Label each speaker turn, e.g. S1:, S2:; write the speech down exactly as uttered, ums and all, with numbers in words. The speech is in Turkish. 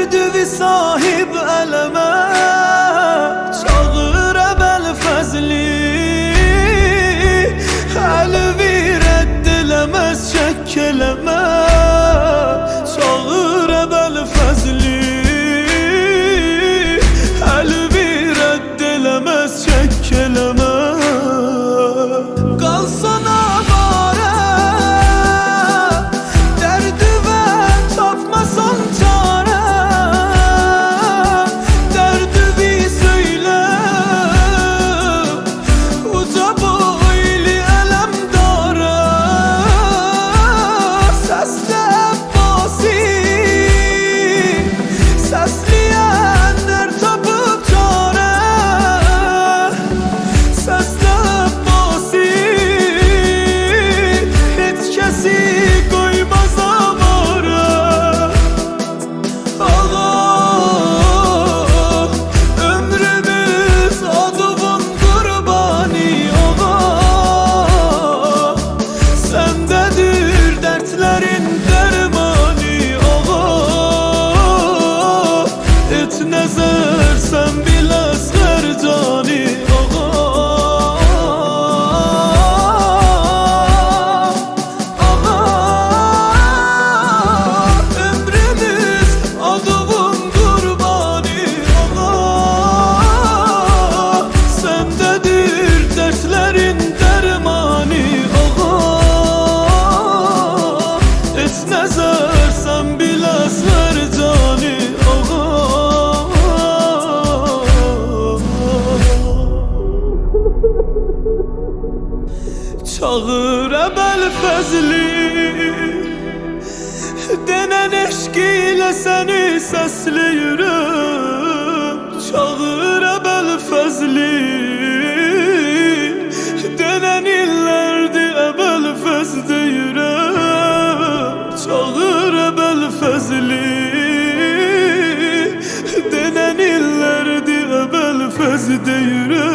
S1: derdi sahib eleme, çağır ebel fezli. Elvi reddilemez şekkeleme, çağır ebel fezli. Elvi reddilemez şekkeleme. Kalsana bare derdi ve tapmasan çare, derdi bir söyle uca boylu elemdara. Sesle Abbasi sesleyenler tapıp çare, sesle Abbasi hiç kesi koymaz amara. Ağa ömrümüz adımın kurbani. Ağa sendedir dertlerin dermani. Ağa et nezer sen bilas cani. Çağır ebel fezli, denen eşk ile seni sesliyorum. Çağır ebel fezli, denen illerdi ebel fezde yürüm. Çağır ebel fezli, denen illerdi ebel fezde yürüm.